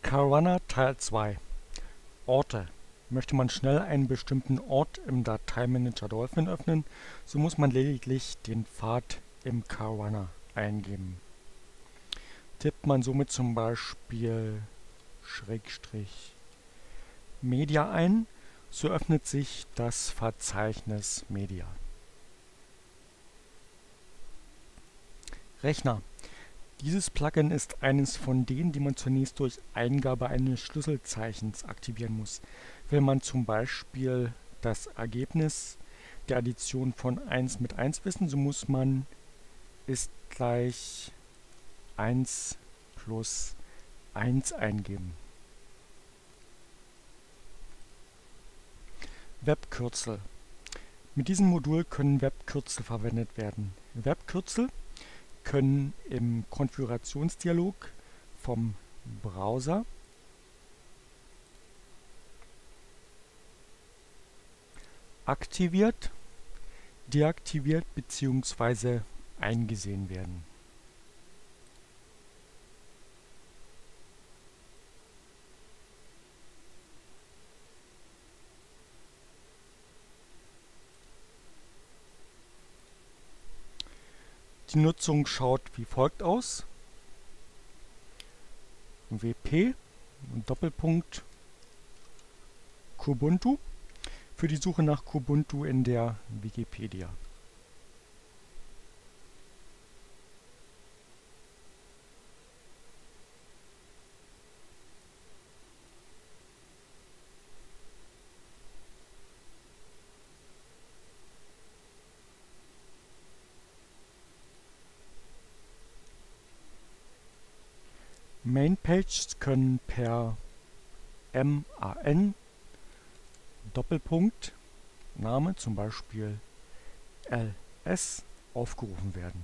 Caruana Teil 2 Orte. Möchte man schnell einen bestimmten Ort im Dateimanager Dolphin öffnen, so muss man lediglich den Pfad im Caruana eingeben. Tippt man somit zum Beispiel /media ein, so öffnet sich das Verzeichnis Media. Rechner. Dieses Plugin ist eines von denen, die man zunächst durch Eingabe eines Schlüsselzeichens aktivieren muss. Will man zum Beispiel das Ergebnis der Addition von 1 mit 1 wissen, so muss man ist gleich 1 plus 1 eingeben. Webkürzel. Mit diesem Modul können Webkürzel verwendet werden. Webkürzel können im Konfigurationsdialog vom Browser aktiviert, deaktiviert bzw. eingesehen werden. Die Nutzung schaut wie folgt aus: wp Doppelpunkt Kubuntu für die Suche nach Kubuntu in der Wikipedia. Mainpages können per man Doppelpunkt Name, zum Beispiel ls, aufgerufen werden.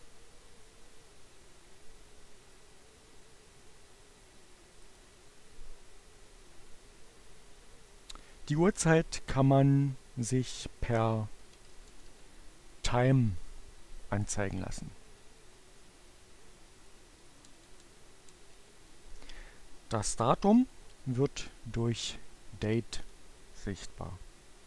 Die Uhrzeit kann man sich per time anzeigen lassen. Das Datum wird durch date sichtbar.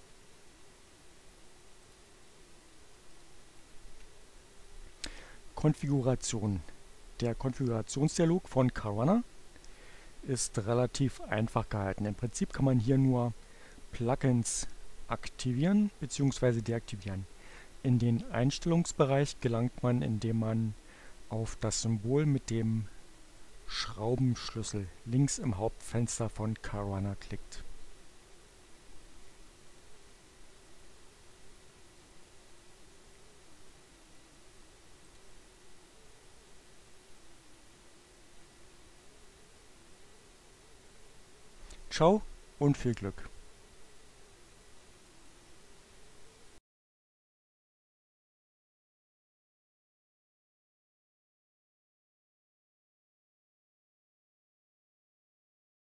Konfiguration. Der Konfigurationsdialog von Caruana ist relativ einfach gehalten. Im Prinzip kann man hier nur Plugins aktivieren bzw. deaktivieren. In den Einstellungsbereich gelangt man, indem man auf das Symbol mit dem Schraubenschlüssel links im Hauptfenster von Caruana klickt. Ciao und viel Glück!